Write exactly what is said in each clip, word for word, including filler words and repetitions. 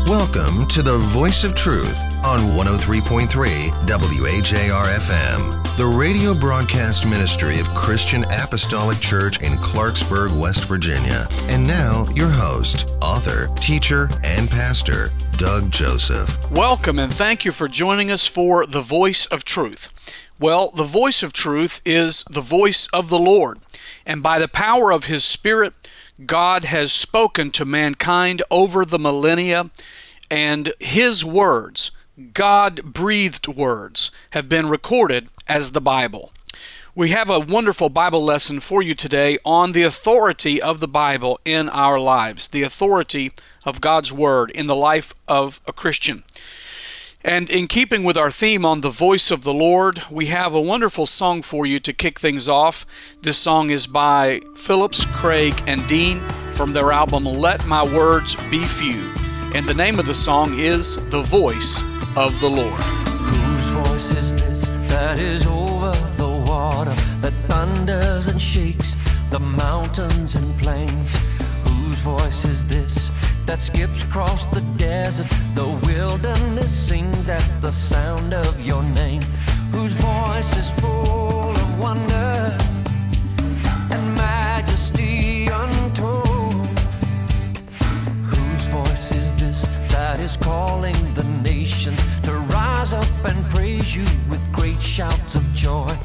Welcome to the Voice of Truth on one oh three point three W A J R F M, the radio broadcast ministry of Christian Apostolic Church in Clarksburg, West Virginia. And now, your host, author, teacher, and pastor, Doug Joseph. Welcome and thank you for joining us for the Voice of Truth. Well, the Voice of Truth is the voice of the Lord, and by the power of His Spirit, God has spoken to mankind over the millennia, and His words, God-breathed words, have been recorded as the Bible. We have a wonderful Bible lesson for you today on the authority of the Bible in our lives, the authority of God's Word in the life of a Christian. And in keeping with our theme on the voice of the Lord, we have a wonderful song for you to kick things off. This song is by Phillips, Craig, and Dean from their album, Let My Words Be Few. And the name of the song is The Voice of the Lord. Whose voice is this that is over the water, that thunders and shakes the mountains and plains? Whose voice is this that skips across the desert, the wilderness sings at the sound of your name? Whose voice is full of wonder and majesty untold? Whose voice is this that is calling the nations to rise up and praise you with great shouts of joy?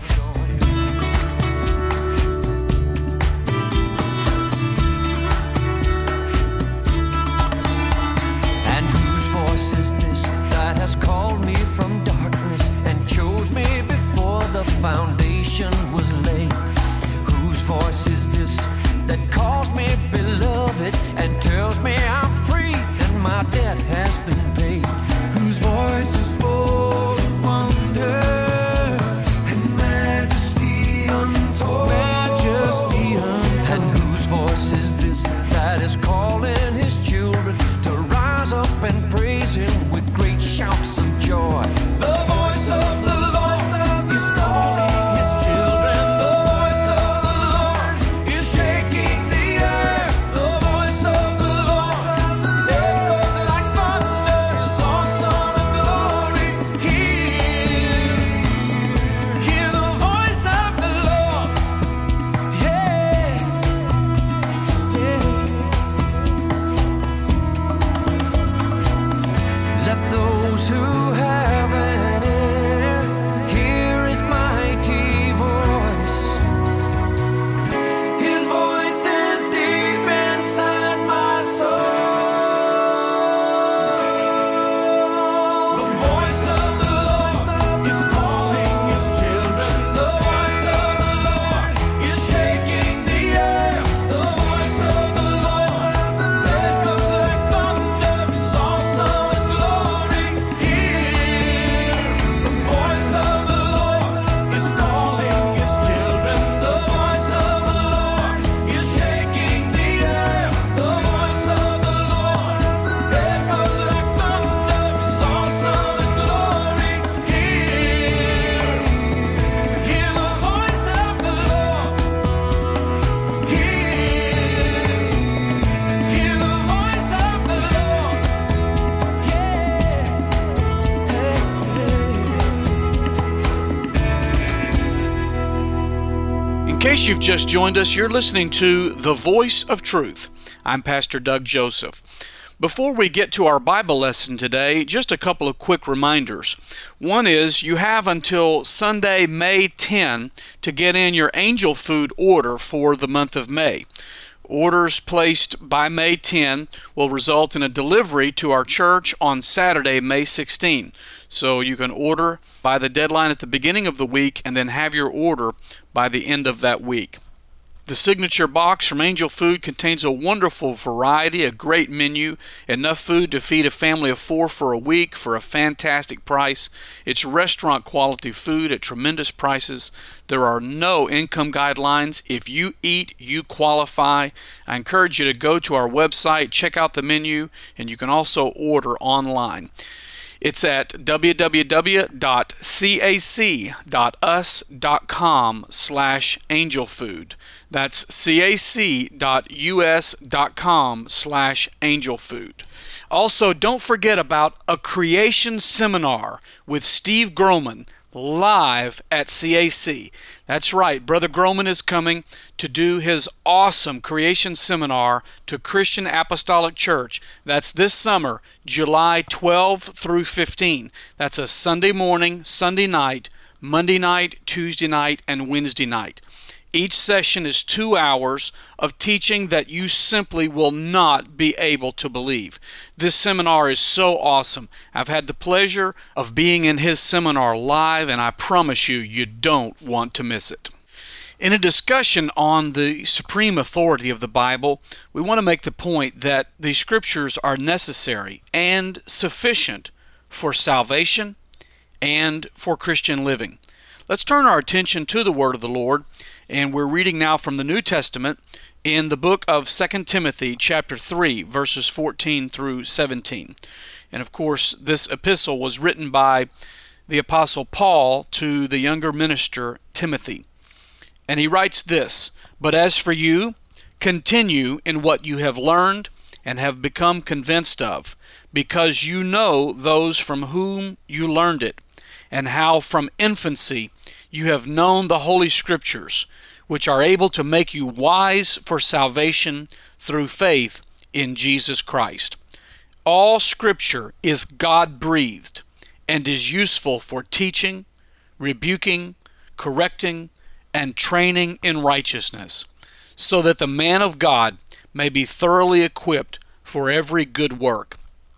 That has called me from darkness and chose me before the foundation was laid? Whose voice is this that calls me beloved and tells me I'm free and my debt has been paid? Whose voice is full of wonder and majesty untold? Majesty untold. And whose voice is this that is calling His children to rise up and praise Him with great shouts of joy? The voice of the Lord is calling His children. The voice of the Lord is shaking the earth. The voice of the Lord echoes like thunder, is awesome and glory. Hear, hear the voice of the Lord. Yeah, yeah. Let those who have an ear hear His mighty voice. His voice is deep inside my soul. The voice of the Lord is calling His children. The voice of the Lord is shaking the earth. The voice of the Lord echoes like thunder, is awesome and glory. Hear, the voice of the Lord is calling His children. The voice of the Lord is shaking the earth. The voice of the Lord echoes like thunder, is awesome and glory. Hear, hear the voice of the Lord. Hear, hear the voice of the Lord. In case you've just joined us, you're listening to The Voice of Truth. I'm Pastor Doug Joseph. Before we get to our Bible lesson today, just a couple of quick reminders. One is you have until Sunday, May tenth, to get in your angel food order for the month of May. Orders placed by May tenth will result in a delivery to our church on Saturday, May sixteenth. So you can order by the deadline at the beginning of the week and then have your order by the end of that week. The signature box from Angel Food contains a wonderful variety, a great menu, enough food to feed a family of four for a week for a fantastic price. It's restaurant quality food at tremendous prices. There are no income guidelines. If you eat, you qualify. I encourage you to go to our website, check out the menu, and you can also order online. It's at w w w dot c a c dot u s dot com slash angelfood. That's c a c dot u s dot com slash angelfood. Also, don't forget about a creation seminar with Steve Groman live at C A C. That's right, Brother Groman is coming to do his awesome creation seminar to Christian Apostolic Church. That's this summer, July twelfth through fifteenth. That's a Sunday morning, Sunday night, Monday night, Tuesday night, and Wednesday night. Each session is two hours of teaching that you simply will not be able to believe. This seminar is so awesome. I've had the pleasure of being in his seminar live, and I promise you, you don't want to miss it. In a discussion on the supreme authority of the Bible, we want to make the point that the Scriptures are necessary and sufficient for salvation and for Christian living. Let's turn our attention to the Word of the Lord, and we're reading now from the New Testament in the book of Second Timothy chapter three, verses fourteen through seventeen. And of course, this epistle was written by the Apostle Paul to the younger minister Timothy. And he writes this, "But as for you, continue in what you have learned and have become convinced of, because you know those from whom you learned it, and how from infancy you have known the Holy Scriptures, which are able to make you wise for salvation through faith in Jesus Christ. All Scripture is God-breathed and is useful for teaching, rebuking, correcting, and training in righteousness, so that the man of God may be thoroughly equipped for every good work."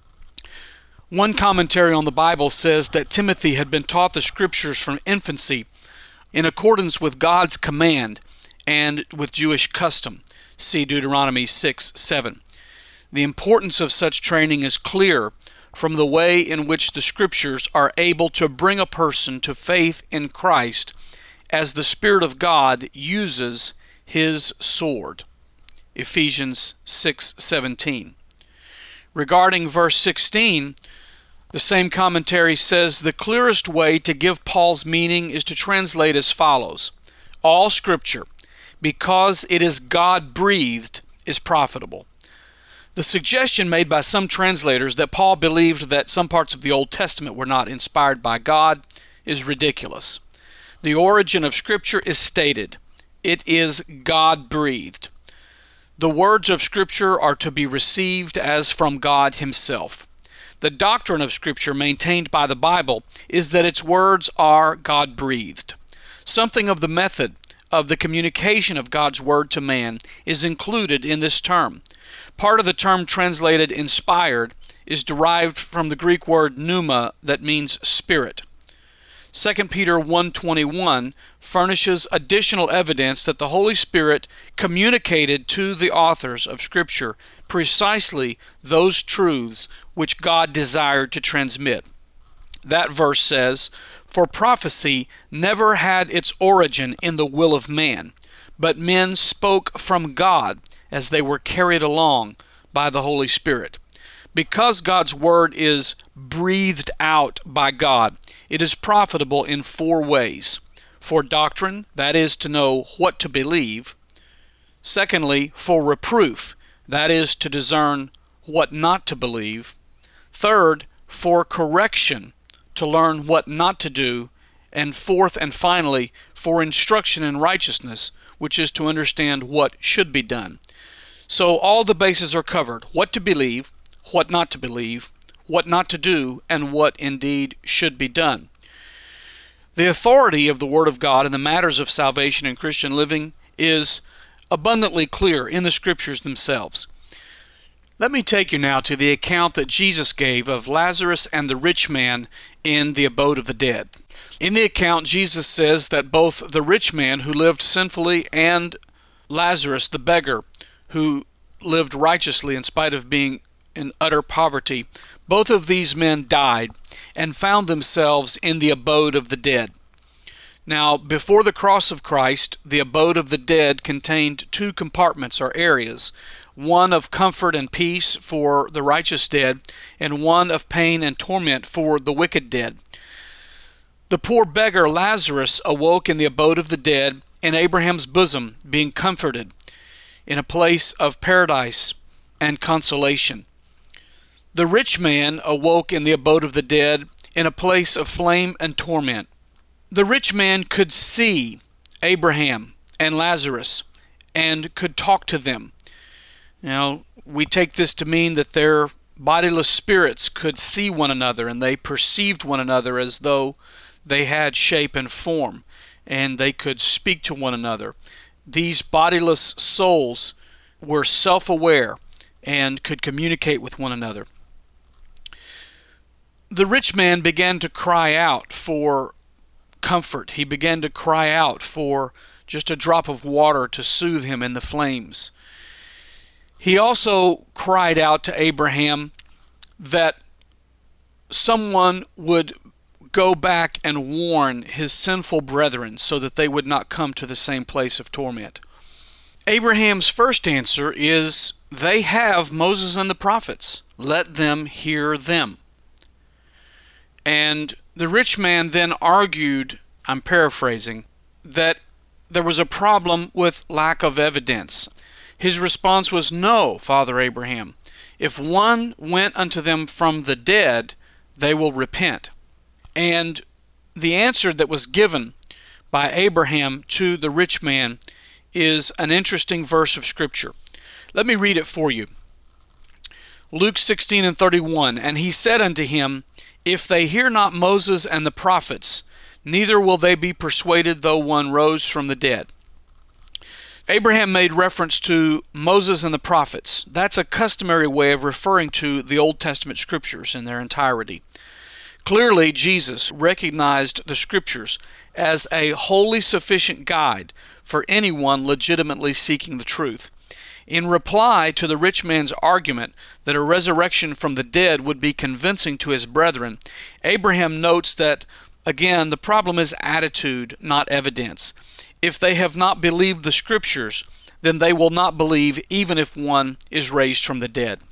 One commentary on the Bible says that Timothy had been taught the Scriptures from infancy in accordance with God's command and with Jewish custom. See Deuteronomy six seven. The importance of such training is clear from the way in which the Scriptures are able to bring a person to faith in Christ as the Spirit of God uses His sword. Ephesians six seventeen. Regarding verse sixteen, the same commentary says the clearest way to give Paul's meaning is to translate as follows: all Scripture, because it is God-breathed, is profitable. The suggestion made by some translators that Paul believed that some parts of the Old Testament were not inspired by God is ridiculous. The origin of Scripture is stated. It is God-breathed. The words of Scripture are to be received as from God Himself. The doctrine of Scripture maintained by the Bible is that its words are God-breathed. Something of the method of the communication of God's Word to man is included in this term. Part of the term translated inspired is derived from the Greek word pneuma that means spirit. Second Peter one twenty-one furnishes additional evidence that the Holy Spirit communicated to the authors of Scripture precisely those truths which God desired to transmit. That verse says, "For prophecy never had its origin in the will of man, but men spoke from God as they were carried along by the Holy Spirit." Because God's Word is breathed out by God, it is profitable in four ways. For doctrine, that is to know what to believe. Secondly, for reproof, that is to discern what not to believe. Third, for correction, to learn what not to do. And fourth and finally, for instruction in righteousness, which is to understand what should be done. So all the bases are covered: what to believe, what not to believe, what not to do, and what indeed should be done. The authority of the Word of God in the matters of salvation and Christian living is abundantly clear in the Scriptures themselves. Let me take you now to the account that Jesus gave of Lazarus and the rich man in the abode of the dead. In the account, Jesus says that both the rich man who lived sinfully and Lazarus, the beggar, who lived righteously in spite of being in utter poverty, both of these men died and found themselves in the abode of the dead. Now, before the cross of Christ, the abode of the dead contained two compartments or areas, one of comfort and peace for the righteous dead, and one of pain and torment for the wicked dead. The poor beggar Lazarus awoke in the abode of the dead in Abraham's bosom, being comforted in a place of paradise and consolation. The rich man awoke in the abode of the dead, in a place of flame and torment. The rich man could see Abraham and Lazarus and could talk to them. Now, we take this to mean that their bodiless spirits could see one another, and they perceived one another as though they had shape and form, and they could speak to one another. These bodiless souls were self-aware and could communicate with one another. The rich man began to cry out for comfort. He began to cry out for just a drop of water to soothe him in the flames. He also cried out to Abraham that someone would go back and warn his sinful brethren so that they would not come to the same place of torment. Abraham's first answer is, they have Moses and the prophets. Let them hear them. And the rich man then argued, I'm paraphrasing, that there was a problem with lack of evidence. His response was, no, Father Abraham. If one went unto them from the dead, they will repent. And the answer that was given by Abraham to the rich man is an interesting verse of Scripture. Let me read it for you. Luke sixteen and thirty-one, and he said unto him, if they hear not Moses and the prophets, neither will they be persuaded though one rose from the dead. Abraham made reference to Moses and the prophets. That's a customary way of referring to the Old Testament Scriptures in their entirety. Clearly, Jesus recognized the Scriptures as a wholly sufficient guide for anyone legitimately seeking the truth. In reply to the rich man's argument that a resurrection from the dead would be convincing to his brethren, Abraham notes that, again, the problem is attitude, not evidence. If they have not believed the Scriptures, then they will not believe even if one is raised from the dead.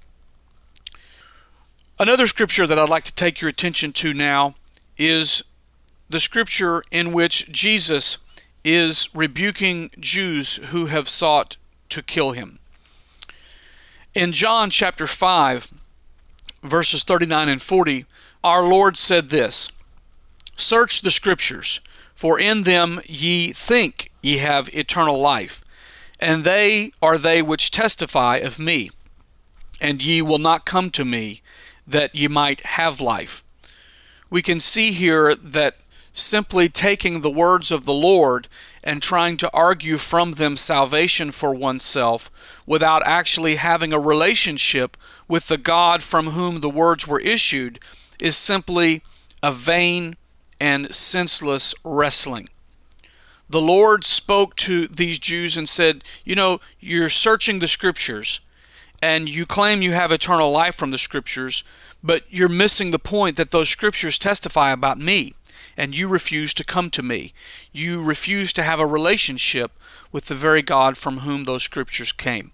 Another scripture that I'd like to take your attention to now is the scripture in which Jesus is rebuking Jews who have sought to kill him. In John chapter five, verses thirty-nine and forty, our Lord said this, search the Scriptures, for in them ye think ye have eternal life, and they are they which testify of me, and ye will not come to me, that ye might have life. We can see here that simply taking the words of the Lord and trying to argue from them salvation for oneself without actually having a relationship with the God from whom the words were issued is simply a vain and senseless wrestling. The Lord spoke to these Jews and said, you know, you're searching the Scriptures and you claim you have eternal life from the Scriptures, but you're missing the point that those Scriptures testify about me, and you refuse to come to me. You refuse to have a relationship with the very God from whom those Scriptures came.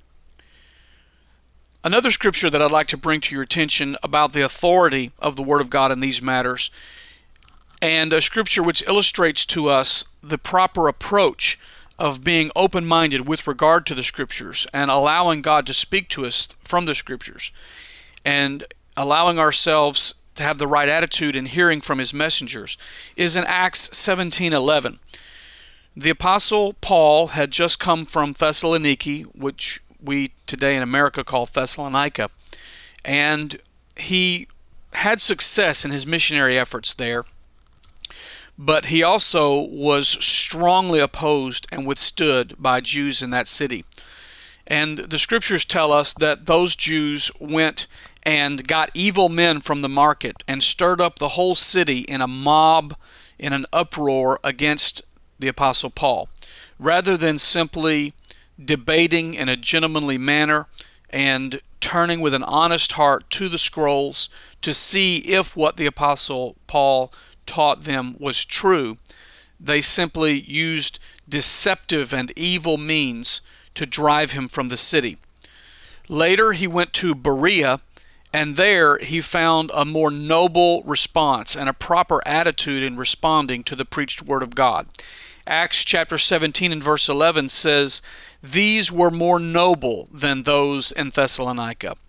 Another scripture that I'd like to bring to your attention about the authority of the Word of God in these matters, and a scripture which illustrates to us the proper approach of being open-minded with regard to the Scriptures and allowing God to speak to us from the Scriptures and allowing ourselves to have the right attitude in hearing from His messengers, is in Acts seventeen eleven. The Apostle Paul had just come from Thessaloniki, which we today in America call Thessalonica, and he had success in his missionary efforts there, but he also was strongly opposed and withstood by Jews in that city. And the Scriptures tell us that those Jews went and got evil men from the market and stirred up the whole city in a mob, in an uproar against the Apostle Paul. Rather than simply debating in a gentlemanly manner and turning with an honest heart to the scrolls to see if what the Apostle Paul taught them was true, they simply used deceptive and evil means to drive him from the city. Later he went to Berea, and there he found a more noble response and a proper attitude in responding to the preached Word of God. Acts chapter seventeen and verse eleven says, "These were more noble than those in Thessalonica."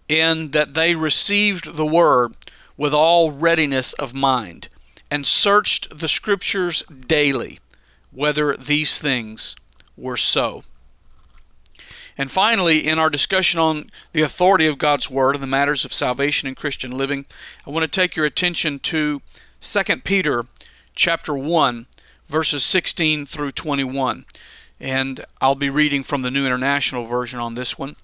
in that they received the Word with all readiness of mind, and searched the Scriptures daily, whether these things were so. And finally, in our discussion on the authority of God's Word in the matters of salvation and Christian living, I want to take your attention to Second Peter chapter one, verses sixteen through twenty-one. And I'll be reading from the New International Version on this one.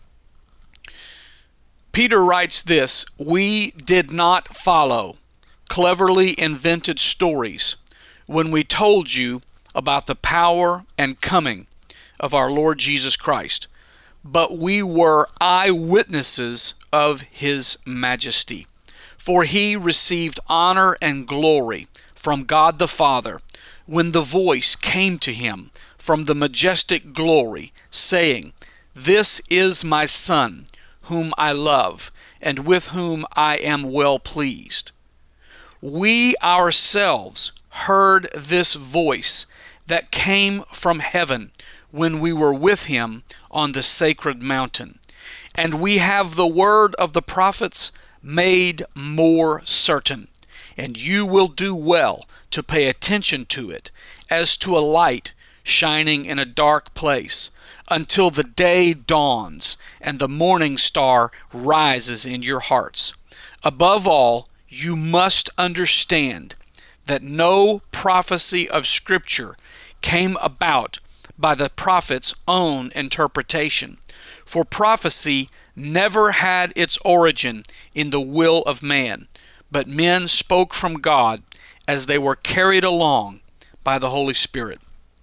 Peter writes this: "We did not follow cleverly invented stories when we told you about the power and coming of our Lord Jesus Christ, but we were eyewitnesses of His majesty. For He received honor and glory from God the Father when the voice came to Him from the majestic glory, saying, 'This is my Son, whom I love, and with whom I am well pleased.' We ourselves heard this voice that came from heaven when we were with Him on the sacred mountain. And we have the word of the prophets made more certain, and you will do well to pay attention to it, as to a light shining in a dark place, until the day dawns and the morning star rises in your hearts. Above all, you must understand that no prophecy of Scripture came about by the prophet's own interpretation, for prophecy never had its origin in the will of man, but men spoke from God as they were carried along by the Holy Spirit."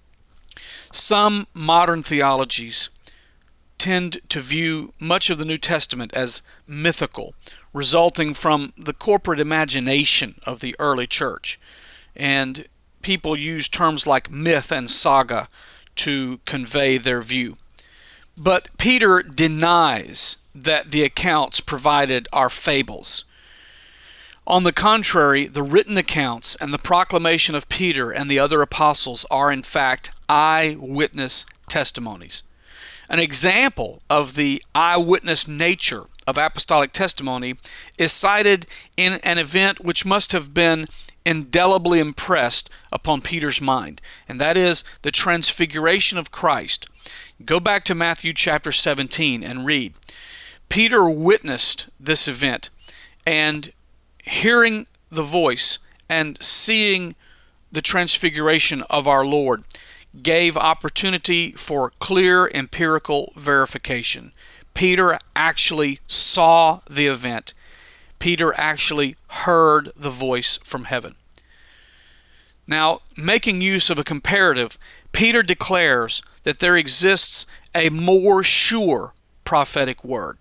Some modern theologies tend to view much of the New Testament as mythical, resulting from the corporate imagination of the early church. And people use terms like myth and saga to convey their view. But Peter denies that the accounts provided are fables. On the contrary, the written accounts and the proclamation of Peter and the other apostles are in fact eyewitness testimonies. An example of the eyewitness nature of apostolic testimony is cited in an event which must have been indelibly impressed upon Peter's mind, and that is the transfiguration of Christ. Go back to Matthew chapter seventeen and read. Peter witnessed this event, and hearing the voice and seeing the transfiguration of our Lord gave opportunity for clear empirical verification. Peter actually saw the event. Peter actually heard the voice from heaven. Now, making use of a comparative, Peter declares that there exists a more sure prophetic word.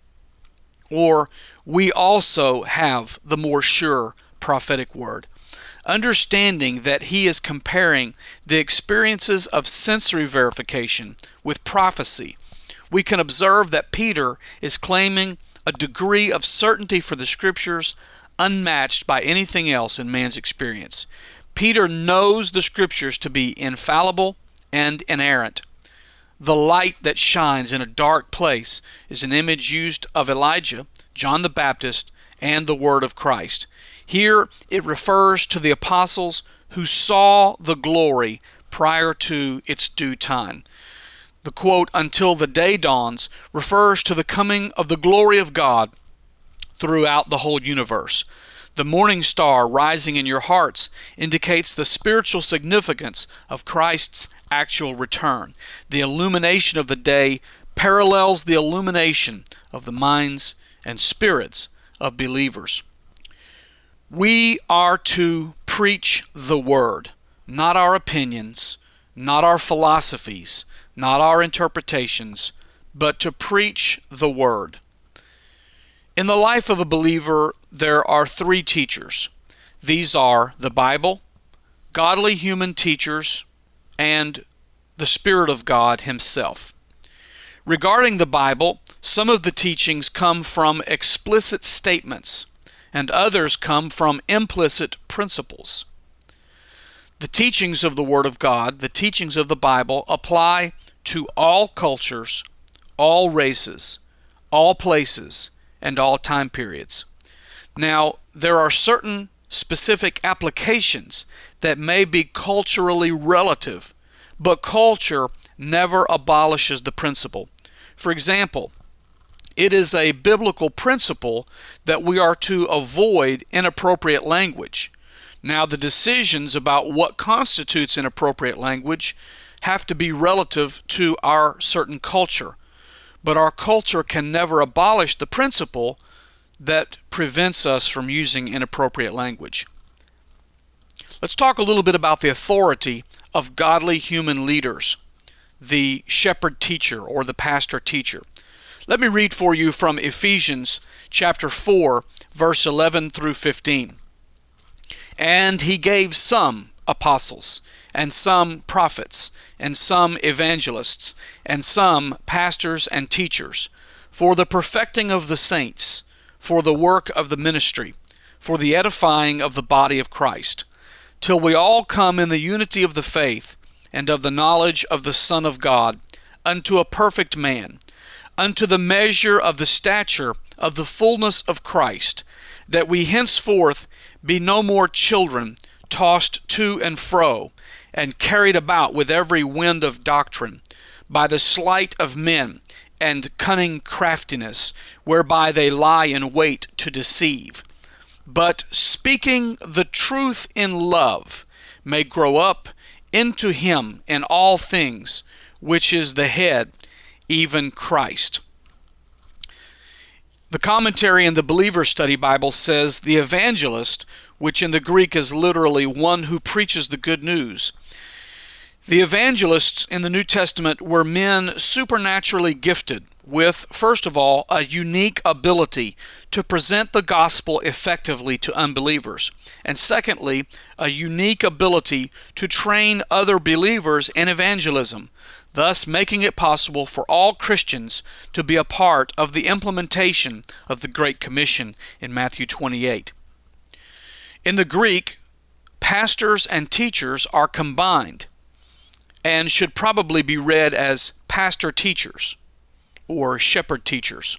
Or, we also have the more sure prophetic word. Understanding that he is comparing the experiences of sensory verification with prophecy, we can observe that Peter is claiming a degree of certainty for the Scriptures unmatched by anything else in man's experience. Peter knows the Scriptures to be infallible and inerrant. The light that shines in a dark place is an image used of Elijah, John the Baptist, and the Word of Christ. Here it refers to the apostles who saw the glory prior to its due time. The quote, "until the day dawns," refers to the coming of the glory of God throughout the whole universe. The morning star rising in your hearts indicates the spiritual significance of Christ's actual return. The illumination of the day parallels the illumination of the minds and spirits of believers. We are to preach the Word, not our opinions, not our philosophies, not our interpretations, but to preach the Word. In the life of a believer, there are three teachers. These are the Bible, godly human teachers, and the Spirit of God Himself. Regarding the Bible, some of the teachings come from explicit statements, and others come from implicit principles. The teachings of the Word of God, the teachings of the Bible, apply to all cultures, all races, all places, and all time periods. Now, there are certain specific applications that may be culturally relative, but culture never abolishes the principle. For example, it is a biblical principle that we are to avoid inappropriate language. Now, the decisions about what constitutes inappropriate language have to be relative to our certain culture, but our culture can never abolish the principle that prevents us from using inappropriate language. Let's talk a little bit about the authority of godly human leaders, the shepherd teacher or the pastor teacher. Let me read for you from Ephesians chapter four, verse eleven through fifteen. And he gave some apostles, and some prophets, and some evangelists, and some pastors and teachers, for the perfecting of the saints, for the work of the ministry, for the edifying of the body of Christ, till we all come in the unity of the faith, and of the knowledge of the Son of God, unto a perfect man, unto the measure of the stature of the fullness of Christ, that we henceforth be no more children, tossed to and fro, and carried about with every wind of doctrine, by the sleight of men, and cunning craftiness, whereby they lie in wait to deceive. But speaking the truth in love, may grow up into him in all things, which is the head, even Christ. The commentary in the Believer Study Bible says the evangelist, which in the Greek is literally one who preaches the good news. The evangelists in the New Testament were men supernaturally gifted with, first of all, a unique ability to present the gospel effectively to unbelievers, and secondly, a unique ability to train other believers in evangelism, thus making it possible for all Christians to be a part of the implementation of the Great Commission in Matthew twenty-eight. In the Greek, pastors and teachers are combined and should probably be read as pastor teachers or shepherd teachers.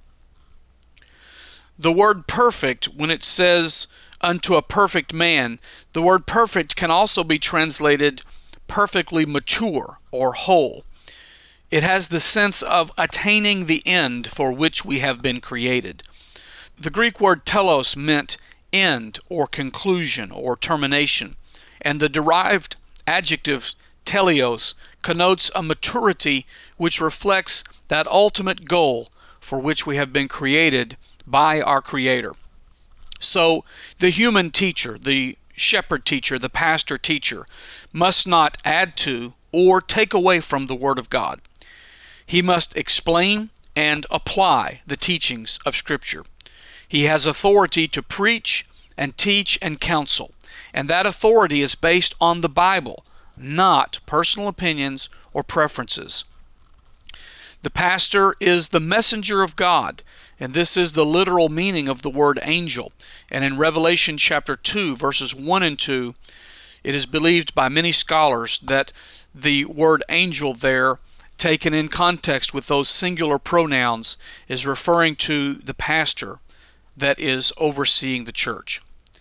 The word perfect, when it says unto a perfect man, the word perfect can also be translated perfectly mature or whole. It has the sense of attaining the end for which we have been created. The Greek word telos meant end or conclusion or termination, and the derived adjective teleos connotes a maturity which reflects that ultimate goal for which we have been created by our Creator. So the human teacher, the shepherd teacher, the pastor teacher, must not add to or take away from the Word of God. He must explain and apply the teachings of Scripture. He has authority to preach and teach and counsel, and that authority is based on the Bible, not personal opinions or preferences. The pastor is the messenger of God, and this is the literal meaning of the word angel. And in Revelation chapter two, verses one and two, it is believed by many scholars that the word angel there, taken in context with those singular pronouns, is referring to the pastor that is overseeing the church.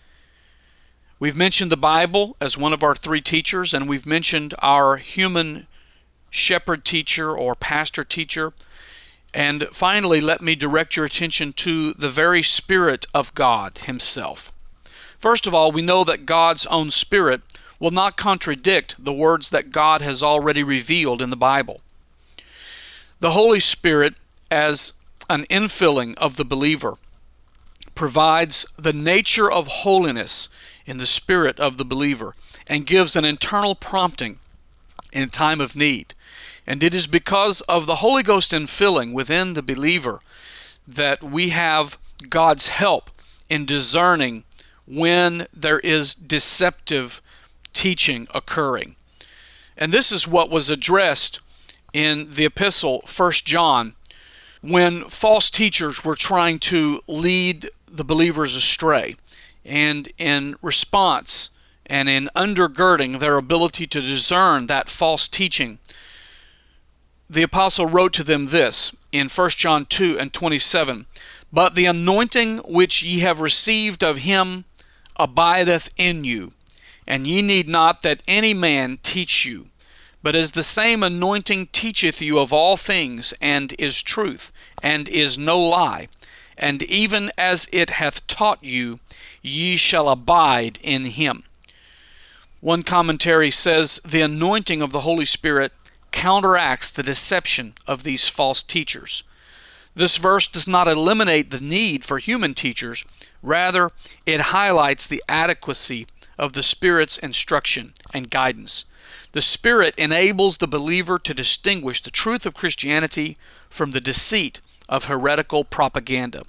We've mentioned the Bible as one of our three teachers, and we've mentioned our human shepherd teacher or pastor teacher. And finally, let me direct your attention to the very Spirit of God Himself. First of all, we know that God's own Spirit will not contradict the words that God has already revealed in the Bible. The Holy Spirit, as an infilling of the believer, provides the nature of holiness in the spirit of the believer and gives an internal prompting in time of need. And it is because of the Holy Ghost infilling within the believer that we have God's help in discerning when there is deceptive teaching occurring. And this is what was addressed in the epistle First John, when false teachers were trying to lead the believers astray. And in response and in undergirding their ability to discern that false teaching, the apostle wrote to them this in First John two and twenty-seven, But the anointing which ye have received of him abideth in you, and ye need not that any man teach you. But as the same anointing teacheth you of all things, and is truth, and is no lie, and even as it hath taught you, ye shall abide in him. One commentary says, the anointing of the Holy Spirit counteracts the deception of these false teachers. This verse does not eliminate the need for human teachers. Rather, it highlights the adequacy of the Spirit's instruction and guidance. The Spirit enables the believer to distinguish the truth of Christianity from the deceit of heretical propaganda.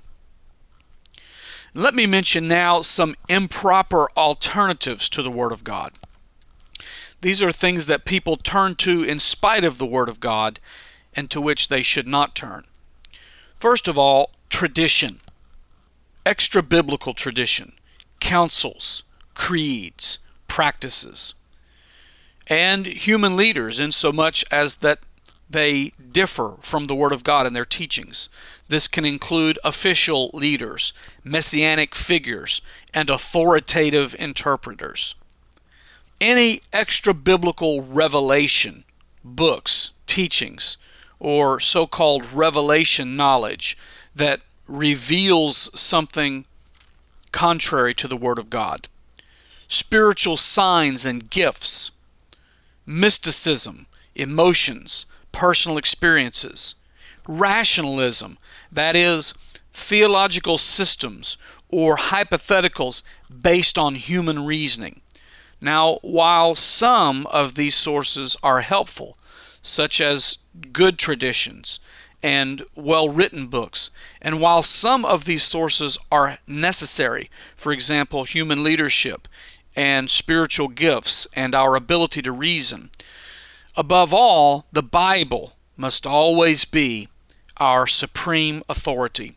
Let me mention now some improper alternatives to the Word of God. These are things that people turn to in spite of the Word of God, and to which they should not turn. First of all, tradition, extra-biblical tradition, councils, creeds, practices, and human leaders, insomuch as that they differ from the Word of God in their teachings. This can include official leaders, messianic figures, and authoritative interpreters. Any extra-biblical revelation, books, teachings, or so-called revelation knowledge that reveals something contrary to the Word of God. Spiritual signs and gifts, mysticism, emotions, personal experiences, rationalism, that is, theological systems or hypotheticals based on human reasoning. Now, while some of these sources are helpful, such as good traditions and well-written books, and while some of these sources are necessary, for example, human leadership and spiritual gifts and our ability to reason, above all, the Bible must always be our supreme authority.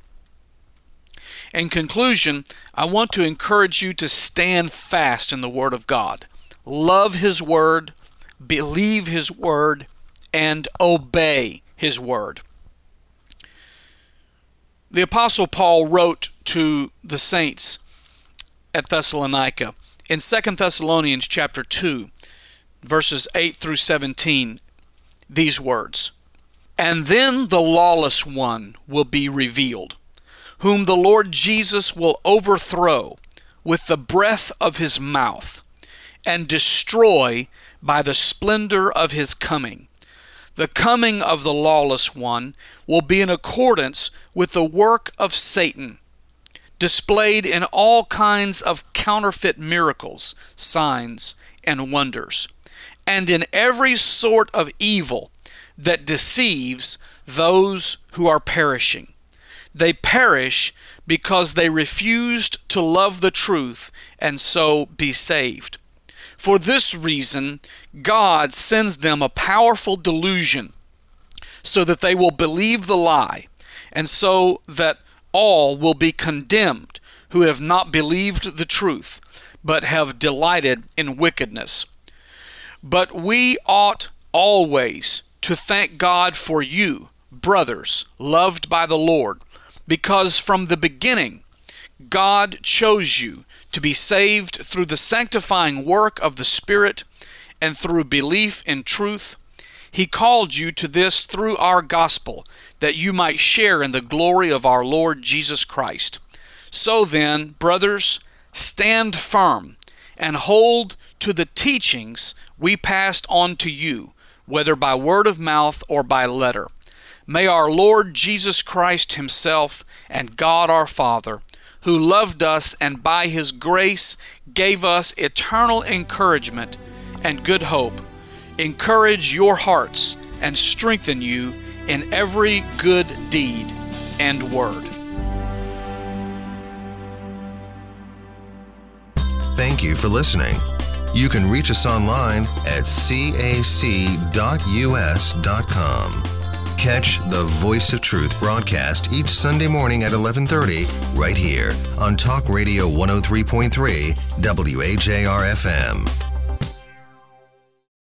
In conclusion, I want to encourage you to stand fast in the Word of God. Love His Word, believe His Word, and obey His Word. The Apostle Paul wrote to the saints at Thessalonica in Second Thessalonians chapter two, verses eight through seventeen, these words, "And then the lawless one will be revealed, whom the Lord Jesus will overthrow with the breath of His mouth, and destroy by the splendor of His coming. The coming of the lawless one will be in accordance with the work of Satan, displayed in all kinds of counterfeit miracles, signs, and wonders, and in every sort of evil that deceives those who are perishing. They perish because they refused to love the truth and so be saved. For this reason, God sends them a powerful delusion so that they will believe the lie, and so that all will be condemned who have not believed the truth, but have delighted in wickedness. But we ought always to thank God for you, brothers, loved by the Lord, because from the beginning God chose you to be saved through the sanctifying work of the Spirit and through belief in truth. He called you to this through our gospel, that you might share in the glory of our Lord Jesus Christ. So then, brothers, stand firm and hold to the teachings we passed on to you, whether by word of mouth or by letter. May our Lord Jesus Christ Himself and God our Father, who loved us and by His grace gave us eternal encouragement and good hope, encourage your hearts and strengthen you in every good deed and word." Thank you for listening. You can reach us online at c a c dot u s dot com. Catch the Voice of Truth broadcast each Sunday morning at eleven thirty right here on Talk Radio one oh three point three W A J R F M.